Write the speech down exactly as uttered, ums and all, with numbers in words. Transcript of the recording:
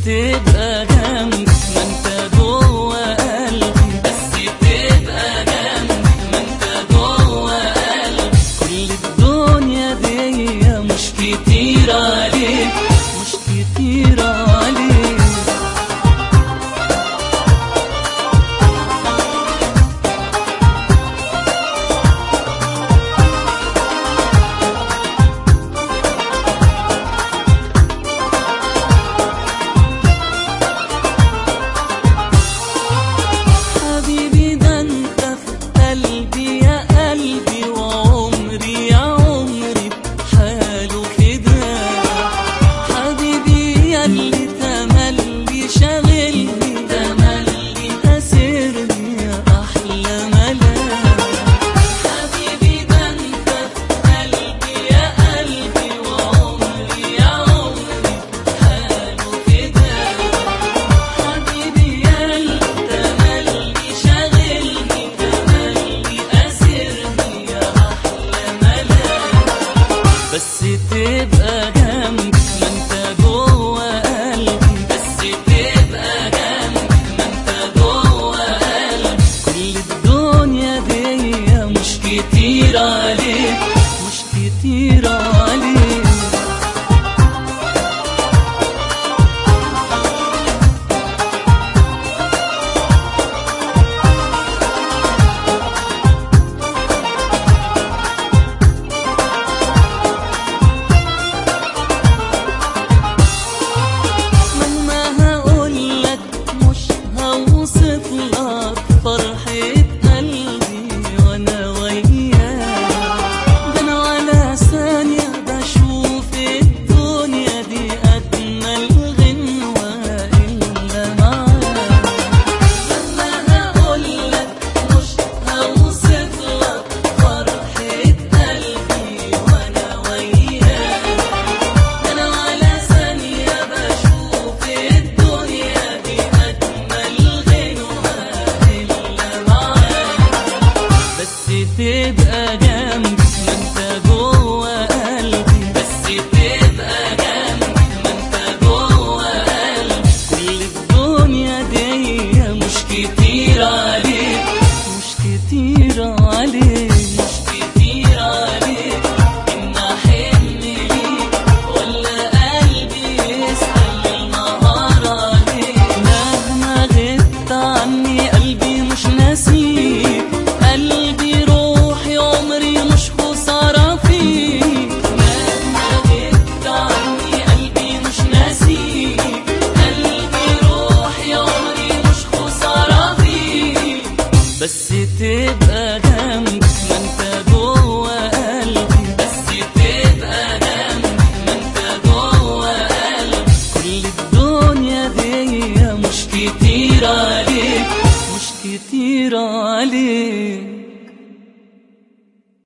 تبقى جنبي ما انت جوه قلبي، بس تبقى جنبي ما انت جوه قلبي. كل الدنيا دي مش كتير عليك، مش كتير عليك. بس تبقى جنبي ما انت جوه قلبي، بس تبقى جنبي ما انت جوه قلبي. كل الدنيا دي مش كتير عليك، مش كتير عليك. تبقى جنبي ما انت جوه قلبي، بس تبقى جنبي ما انت جوه قلبي. كل الدنيا دي مش كتير عليك، مش كتير عليك، مش كتير عليك. إن أحن ليك ولا قلبي يسأل النهار عليك. مهما غبت عني قلبي مش ناسيك، قلبي روحي عمري مش خسارة فيك. مهما غبت عني قلبي مش ناسيك، قلبي روحي عمري مش خسارة فيك. بس تبقى جنبي ما انت جوه قلبي، بس تبقى جنبي ما انت جوه قلبي. كل الدنيا دي مش كتير عليك، مش كتير عليك.